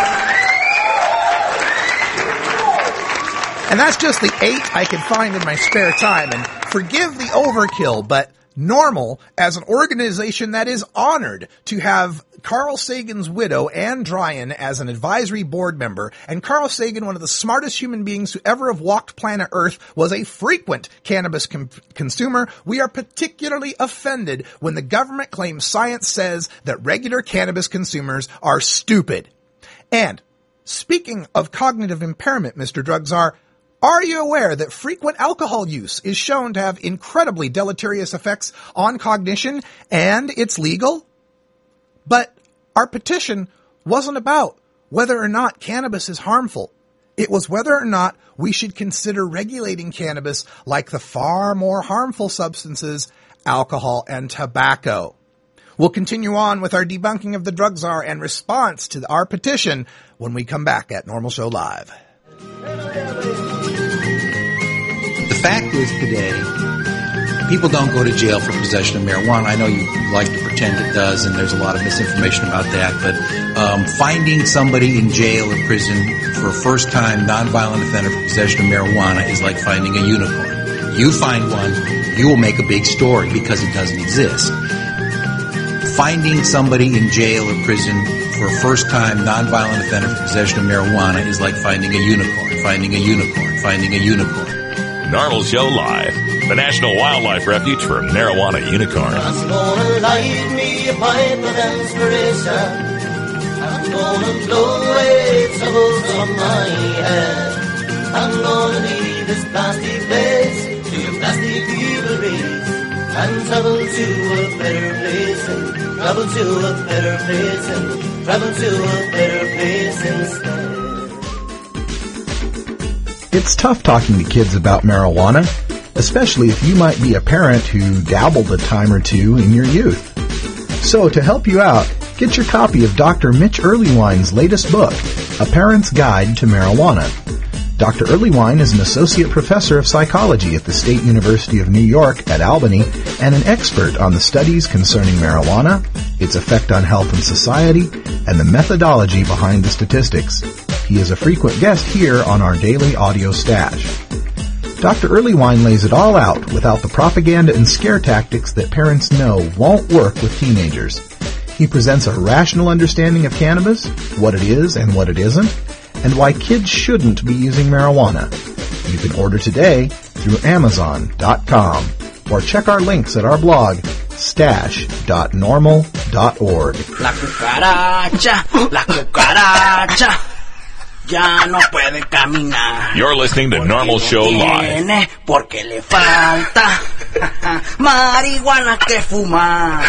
And that's just the 8 I could find in my spare time. And forgive the overkill, but NORML, as an organization that is honored to have Carl Sagan's widow, Anne Dryan, as an advisory board member, and Carl Sagan, one of the smartest human beings to ever have walked planet Earth, was a frequent cannabis consumer. We are particularly offended when the government claims science says that regular cannabis consumers are stupid. And speaking of cognitive impairment, Mr. Drug Czar, are you aware that frequent alcohol use is shown to have incredibly deleterious effects on cognition, and it's legal? But our petition wasn't about whether or not cannabis is harmful. It was whether or not we should consider regulating cannabis like the far more harmful substances, alcohol and tobacco. We'll continue on with our debunking of the Drug Czar and response to our petition when we come back at Normal Show Live. The fact is today, people don't go to jail for possession of marijuana. I know you like to pretend it does, and there's a lot of misinformation about that, but finding somebody in jail or prison for a first-time nonviolent offender for possession of marijuana is like finding a unicorn. You find one, you will make a big story because it doesn't exist. Finding somebody in jail or prison for a first-time nonviolent offender for possession of marijuana is like finding a unicorn, finding a unicorn, finding a unicorn. Normal Show Live, the National Wildlife Refuge for marijuana unicorns. I'm gonna light me a pipe of inspiration. I'm gonna blow away troubles from my head. I'm gonna leave this plastic place to your plastic evil race and travel to a better place and travel to a better place and travel to a better place instead. It's tough talking to kids about marijuana, especially if you might be a parent who dabbled a time or two in your youth. So to help you out, get your copy of Dr. Mitch Earlywine's latest book, A Parent's Guide to Marijuana. Dr. Earlywine is an associate professor of psychology at the State University of New York at Albany and an expert on the studies concerning marijuana, its effect on health and society, and the methodology behind the statistics. He is a frequent guest here on our daily audio stash. Dr. Earlywine lays it all out without the propaganda and scare tactics that parents know won't work with teenagers. He presents a rational understanding of cannabis, what it is and what it isn't, and why kids shouldn't be using marijuana. You can order today through Amazon.com or check our links at our blog, stash.normal.org. La cucaracha, ya no puede caminar. You're listening to Normal Show Live. Porque le falta marihuana que fumar.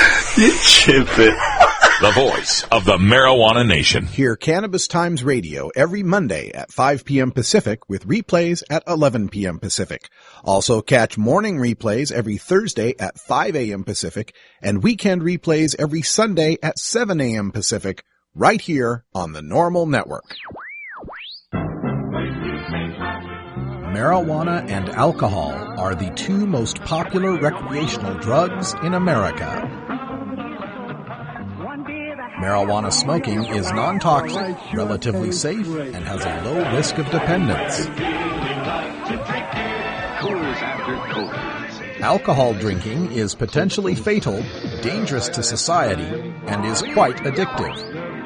The voice of the marijuana nation. Hear Cannabis Times Radio every Monday at 5 p.m. Pacific with replays at 11 p.m. Pacific. Also catch morning replays every Thursday at 5 a.m. Pacific and weekend replays every Sunday at 7 a.m. Pacific right here on the Normal Network. Marijuana and alcohol are the two most popular recreational drugs in America. Marijuana smoking is non-toxic, relatively safe, and has a low risk of dependence. Alcohol drinking is potentially fatal, dangerous to society, and is quite addictive.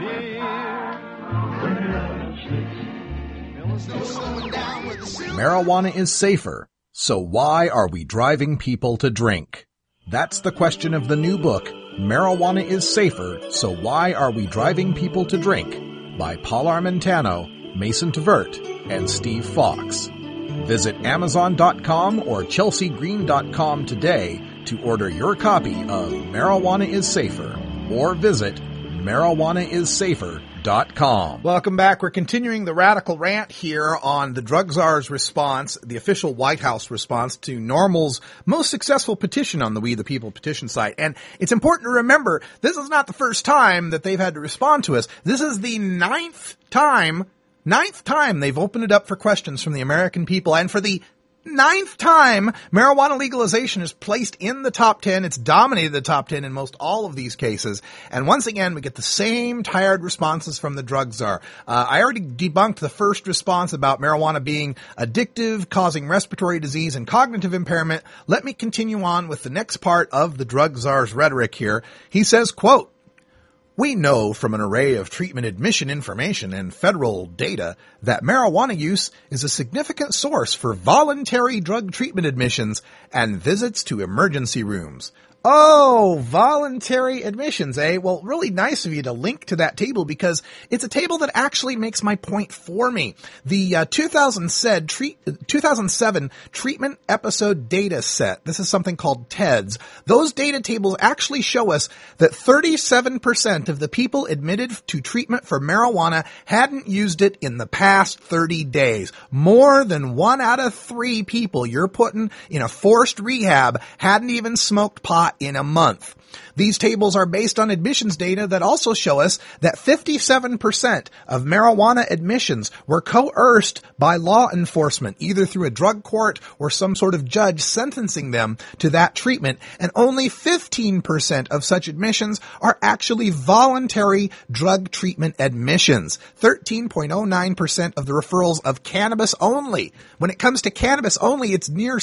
Marijuana is safer, so why are we driving people to drink? That's the question of the new book, Marijuana is Safer, So Why Are We Driving People to Drink? By Paul Armentano, Mason Tvert, and Steve Fox. Visit Amazon.com or ChelseaGreen.com today to order your copy of Marijuana is Safer, or visit MarijuanaIsSafer.com. Welcome back. We're continuing the radical rant here on the drug czar's response, the official White House response to NORML's most successful petition on the We the People petition site. And it's important to remember, this is not the first time that they've had to respond to us. This is the ninth time they've opened it up for questions from the American people, and for the ninth time, marijuana legalization is placed in the top 10. It's dominated the top 10 in most all of these cases. And once again, we get the same tired responses from the drug czar. I already debunked the first response about marijuana being addictive, causing respiratory disease and cognitive impairment. Let me continue on with the next part of the drug czar's rhetoric here. He says, quote, "We know from an array of treatment admission information and federal data that marijuana use is a significant source for voluntary drug treatment admissions and visits to emergency rooms." Oh, voluntary admissions, eh? Well, really nice of you to link to that table, because it's a table that actually makes my point for me. The 2007 treatment episode data set, this is something called TEDS. Those data tables actually show us that 37% of the people admitted to treatment for marijuana hadn't used it in the past 30 days. More than 1 out of 3 people you're putting in a forced rehab hadn't even smoked pot in a month. These tables are based on admissions data that also show us that 57% of marijuana admissions were coerced by law enforcement, either through a drug court or some sort of judge sentencing them to that treatment, and only 15% of such admissions are actually voluntary drug treatment admissions. 13.09% of the referrals of cannabis only. When it comes to cannabis only, it's near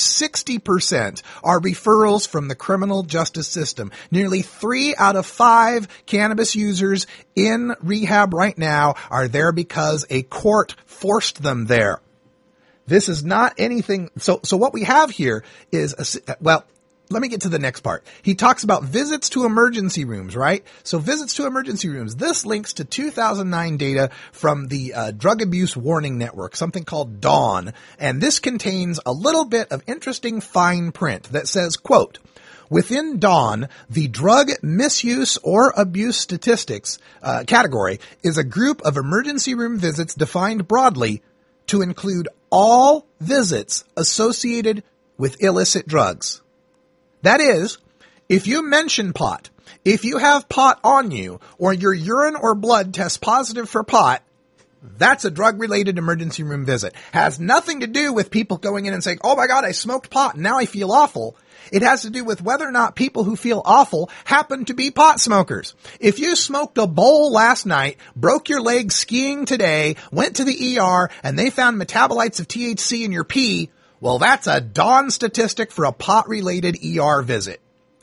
60% are referrals from the criminal justice system. Nearly 3 out of 5 cannabis users in rehab right now are there because a court forced them there. This is not anything. So what we have here is, let me get to the next part. He talks about visits to emergency rooms, right? So visits to emergency rooms. This links to 2009 data from the Drug Abuse Warning Network, something called DAWN. And this contains a little bit of interesting fine print that says, quote, "Within DAWN, the drug misuse or abuse statistics category is a group of emergency room visits defined broadly to include all visits associated with illicit drugs." That is, if you mention pot, if you have pot on you, or your urine or blood tests positive for pot, that's a drug-related emergency room visit. Has nothing to do with people going in and saying, "Oh my God, I smoked pot and now I feel awful." It has to do with whether or not people who feel awful happen to be pot smokers. If you smoked a bowl last night, broke your leg skiing today, went to the ER, and they found metabolites of THC in your pee, well, that's a DAWN statistic for a pot-related ER visit.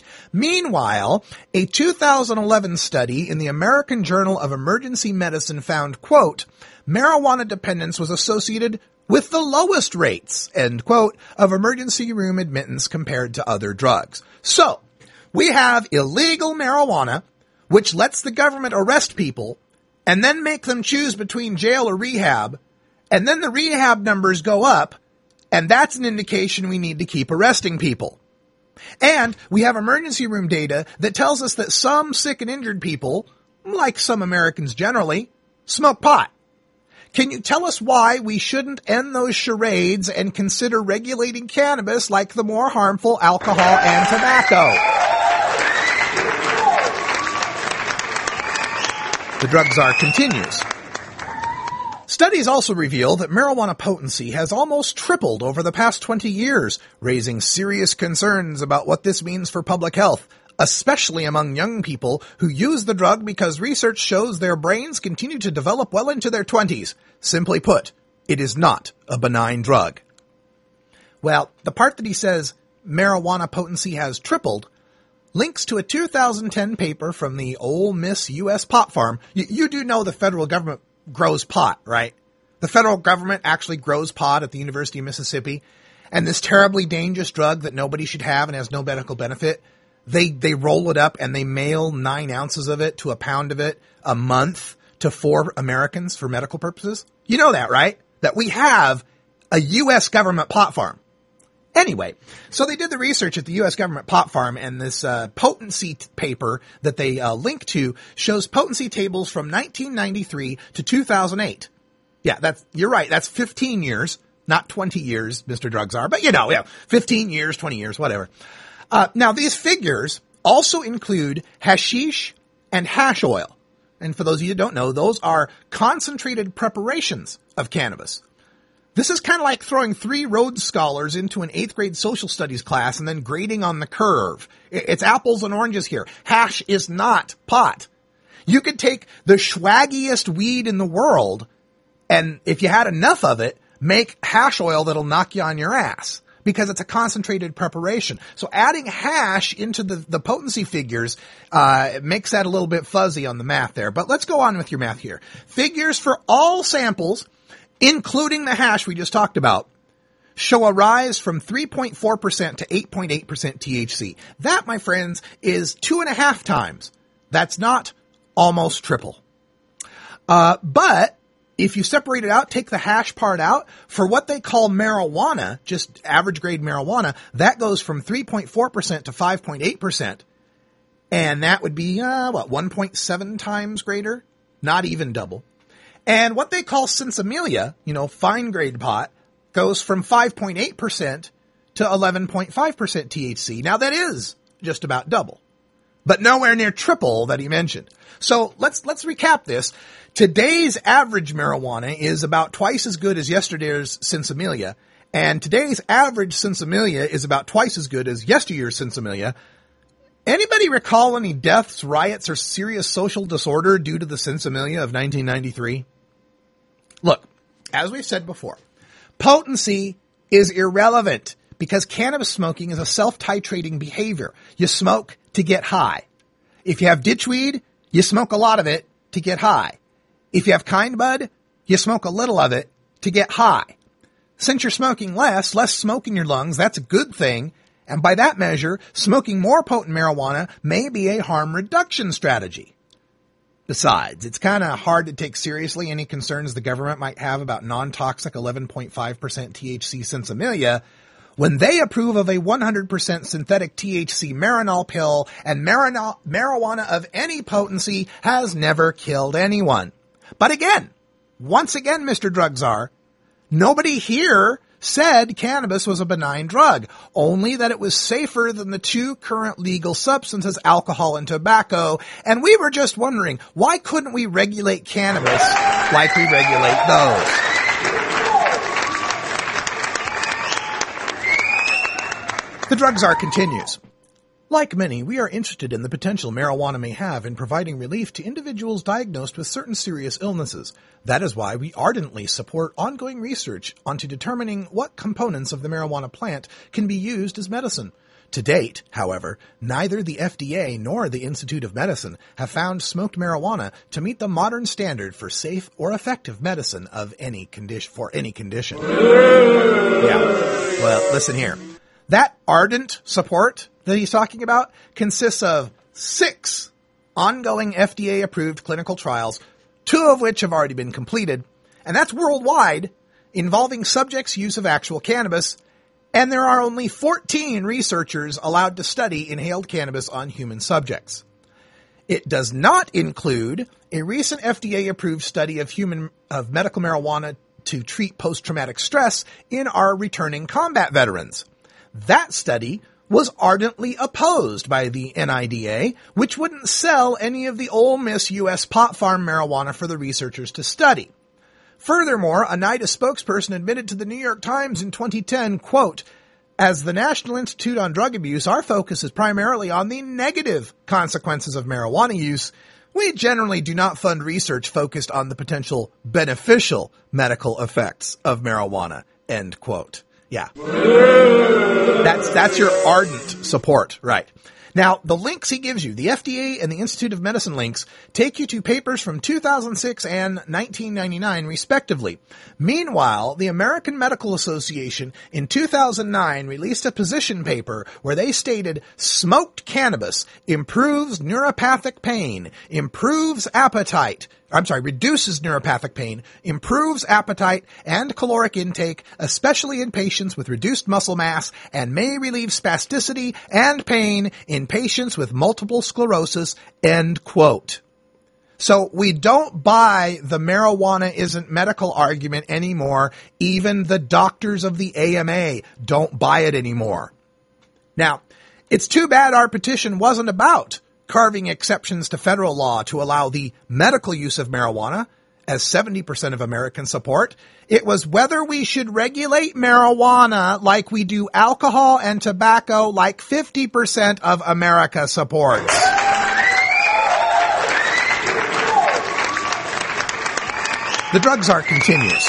Meanwhile, a 2011 study in the American Journal of Emergency Medicine found, quote, "Marijuana dependence was associated with the lowest rates," end quote, of emergency room admittance compared to other drugs. So, we have illegal marijuana, which lets the government arrest people and then make them choose between jail or rehab, and then the rehab numbers go up, and that's an indication we need to keep arresting people. And we have emergency room data that tells us that some sick and injured people, like some Americans generally, smoke pot. Can you tell us why we shouldn't end those charades and consider regulating cannabis like the more harmful alcohol and tobacco? The drug czar continues. Studies also reveal that marijuana potency has almost tripled over the past 20 years, raising serious concerns about what this means for public health, especially among young people who use the drug because research shows their brains continue to develop well into their 20s. Simply put, it is not a benign drug. Well, the part that he says marijuana potency has tripled links to a 2010 paper from the Ole Miss U.S. pot farm. You do know the federal government grows pot, right? The federal government actually grows pot at the University of Mississippi. And this terribly dangerous drug that nobody should have and has no medical benefit, they roll it up and they mail 9 ounces of it to a pound of it a month to 4 Americans for medical purposes. You know that, right? That we have a U.S. government pot farm. Anyway, so they did the research at the U.S. government pot farm, and this potency paper that they link to shows potency tables from 1993 to 2008. Yeah, you're right. That's 15 years, not 20 years, Mr. Drug Czar, but 15 years, 20 years, whatever. Now, these figures also include hashish and hash oil. And for those of you who don't know, those are concentrated preparations of cannabis. This is kind of like throwing 3 Rhodes Scholars into an 8th grade social studies class and then grading on the curve. It's apples and oranges here. Hash is not pot. You could take the swaggiest weed in the world, and if you had enough of it, make hash oil that'll knock you on your ass, because it's a concentrated preparation. So adding hash into the potency figures makes that a little bit fuzzy on the math there. But let's go on with your math here. Figures for all samples, including the hash we just talked about, show a rise from 3.4% to 8.8% THC. That, my friends, is 2.5 times. That's not almost triple. But if you separate it out, take the hash part out, for what they call marijuana, just average grade marijuana, that goes from 3.4% to 5.8%. And that would be, 1.7 times greater? Not even double. And what they call sinsemilla, fine grade pot, goes from 5.8% to 11.5% THC. Now that is just about double, but nowhere near triple that he mentioned. So let's recap this. Today's average marijuana is about twice as good as yesterday's sinsemilla, and today's average sinsemilla is about twice as good as yesteryear's sinsemilla. Anybody recall any deaths, riots, or serious social disorder due to the sinsemilla of 1993? Look, as we've said before, potency is irrelevant because cannabis smoking is a self-titrating behavior. You smoke to get high. If you have ditchweed, you smoke a lot of it to get high. If you have kind bud, you smoke a little of it to get high. Since you're smoking less smoke in your lungs, that's a good thing. And by that measure, smoking more potent marijuana may be a harm reduction strategy. Besides, it's kind of hard to take seriously any concerns the government might have about non-toxic 11.5% THC sinsemilla when they approve of a 100% synthetic THC Marinol pill, and marijuana of any potency has never killed anyone. But once again, Mr. Drug Czar, nobody here said cannabis was a benign drug, only that it was safer than the 2 current legal substances, alcohol and tobacco. And we were just wondering, why couldn't we regulate cannabis like we regulate those? The Drug Czar continues. Like many, we are interested in the potential marijuana may have in providing relief to individuals diagnosed with certain serious illnesses. That is why we ardently support ongoing research onto determining what components of the marijuana plant can be used as medicine. To date, however, neither the FDA nor the Institute of Medicine have found smoked marijuana to meet the modern standard for safe or effective medicine of any condition for any condition. Yeah. Well, listen here. That ardent support that he's talking about consists of 6 ongoing FDA-approved clinical trials, 2 of which have already been completed, and that's worldwide, involving subjects' use of actual cannabis, and there are only 14 researchers allowed to study inhaled cannabis on human subjects. It does not include a recent FDA-approved study of medical marijuana to treat post-traumatic stress in our returning combat veterans. That study was ardently opposed by the NIDA, which wouldn't sell any of the Ole Miss U.S. pot farm marijuana for the researchers to study. Furthermore, a NIDA spokesperson admitted to the New York Times in 2010, quote, "As the National Institute on Drug Abuse, our focus is primarily on the negative consequences of marijuana use. We generally do not fund research focused on the potential beneficial medical effects of marijuana," end quote. Yeah. That's your ardent support, right? Now, the links he gives you, the FDA and the Institute of Medicine links, take you to papers from 2006 and 1999, respectively. Meanwhile, the American Medical Association in 2009 released a position paper where they stated smoked cannabis improves neuropathic pain, reduces neuropathic pain, improves appetite and caloric intake, especially in patients with reduced muscle mass, and may relieve spasticity and pain in patients with multiple sclerosis, end quote. So we don't buy the marijuana isn't medical argument anymore. Even the doctors of the AMA don't buy it anymore. Now, it's too bad our petition wasn't about carving exceptions to federal law to allow the medical use of marijuana, as 70% of Americans support. It was whether we should regulate marijuana like we do alcohol and tobacco, like 50% of America supports. The drug czar continues.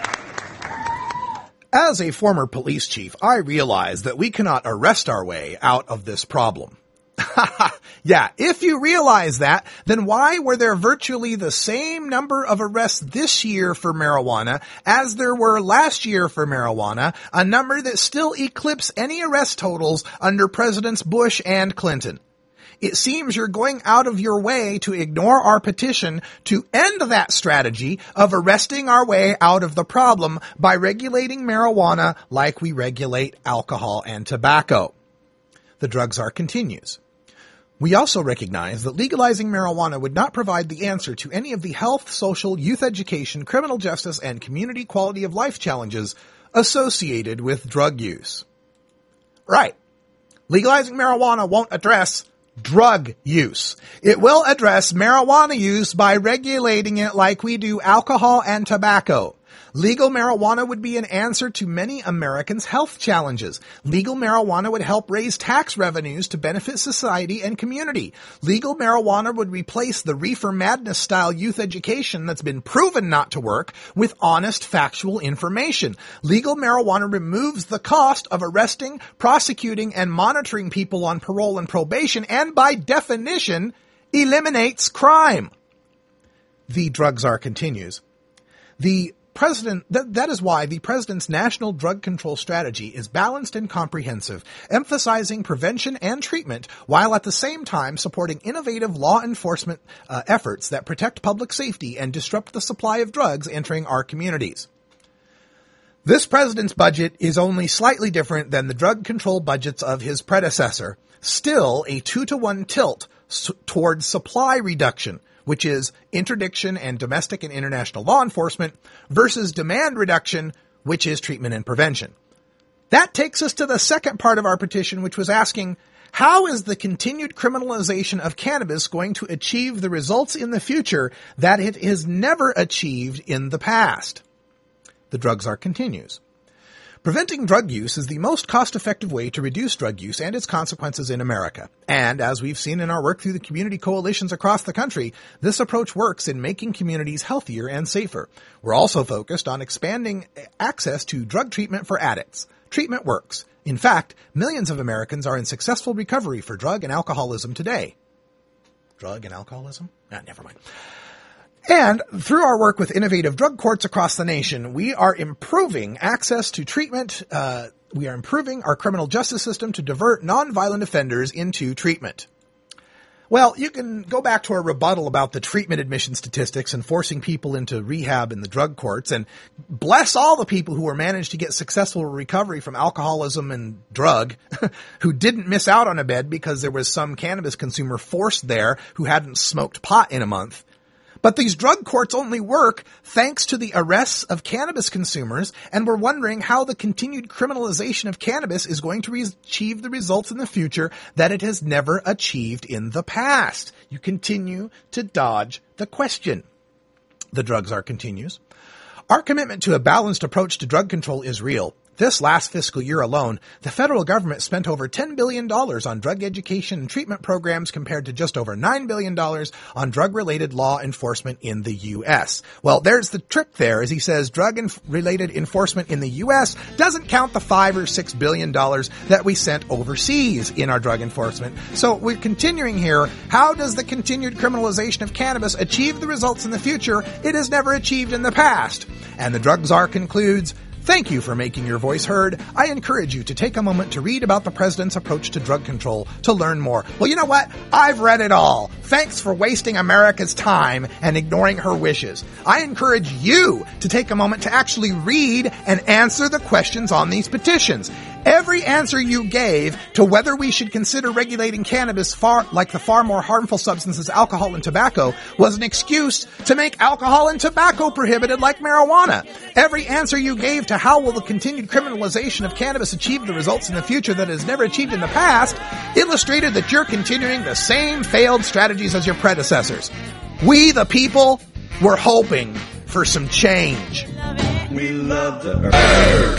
As a former police chief, I realize that we cannot arrest our way out of this problem. Yeah, if you realize that, then why were there virtually the same number of arrests this year for marijuana as there were last year for marijuana, a number that still eclipsed any arrest totals under Presidents Bush and Clinton? It seems you're going out of your way to ignore our petition to end that strategy of arresting our way out of the problem by regulating marijuana like we regulate alcohol and tobacco. The drug czar continues. We also recognize that legalizing marijuana would not provide the answer to any of the health, social, youth education, criminal justice, and community quality of life challenges associated with drug use. Right. Legalizing marijuana won't address drug use. It will address marijuana use by regulating it like we do alcohol and tobacco. Legal marijuana would be an answer to many Americans' health challenges. Legal marijuana would help raise tax revenues to benefit society and community. Legal marijuana would replace the reefer madness style youth education that's been proven not to work with honest, factual information. Legal marijuana removes the cost of arresting, prosecuting, and monitoring people on parole and probation, and by definition, eliminates crime. The drug czar continues. That is why the president's national drug control strategy is balanced and comprehensive, emphasizing prevention and treatment while at the same time supporting innovative law enforcement efforts that protect public safety and disrupt the supply of drugs entering our communities. This president's budget is only slightly different than the drug control budgets of his predecessor, still a 2-to-1 tilt towards supply reduction, which is interdiction and domestic and international law enforcement, versus demand reduction, which is treatment and prevention. That takes us to the second part of our petition, which was asking, how is the continued criminalization of cannabis going to achieve the results in the future that it has never achieved in the past? The drug czar continues. Preventing drug use is the most cost-effective way to reduce drug use and its consequences in America. And as we've seen in our work through the community coalitions across the country, this approach works in making communities healthier and safer. We're also focused on expanding access to drug treatment for addicts. Treatment works. In fact, millions of Americans are in successful recovery for drug and alcoholism today. Drug and alcoholism? Never mind. And through our work with innovative drug courts across the nation, we are improving access to treatment. We are improving our criminal justice system to divert nonviolent offenders into treatment. Well, you can go back to our rebuttal about the treatment admission statistics and forcing people into rehab in the drug courts, and bless all the people who were managed to get successful recovery from alcoholism and drug, who didn't miss out on a bed because there was some cannabis consumer forced there who hadn't smoked pot in a month. But these drug courts only work thanks to the arrests of cannabis consumers, and we're wondering how the continued criminalization of cannabis is going to achieve the results in the future that it has never achieved in the past. You continue to dodge the question. The drug czar continues. Our commitment to a balanced approach to drug control is real. This last fiscal year alone, the federal government spent over $10 billion on drug education and treatment programs compared to just over $9 billion on drug-related law enforcement in the U.S. Well, there's the trick there, as he says drug-related enforcement in the U.S. doesn't count the $5 or $6 billion that we sent overseas in our drug enforcement. So we're continuing here. How does the continued criminalization of cannabis achieve the results in the future it has never achieved in the past? And the drug czar concludes, thank you for making your voice heard. I encourage you to take a moment to read about the president's approach to drug control to learn more. Well, you know what? I've read it all. Thanks for wasting America's time and ignoring her wishes. I encourage you to take a moment to actually read and answer the questions on these petitions. Every answer you gave to whether we should consider regulating cannabis like the far more harmful substances alcohol and tobacco was an excuse to make alcohol and tobacco prohibited like marijuana. Every answer you gave to how will the continued criminalization of cannabis achieve the results in the future that it has never achieved in the past illustrated that you're continuing the same failed strategies as your predecessors. We, the people, were hoping for some change. We love the earth.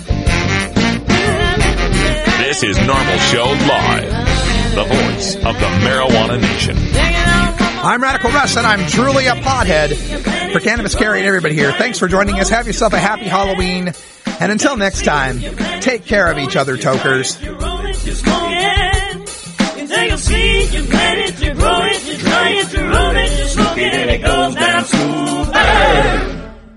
This is Normal Show Live, the voice of the Marijuana Nation. I'm Radical Russ, and I'm truly a pothead. For Cannabis Carry and everybody here, thanks for joining us. Have yourself a happy Halloween. And until next time, take care of each other, tokers. You take a seed, you plant it, you grow it, you dry it, you roll it, you smoke it, and it goes down smooth.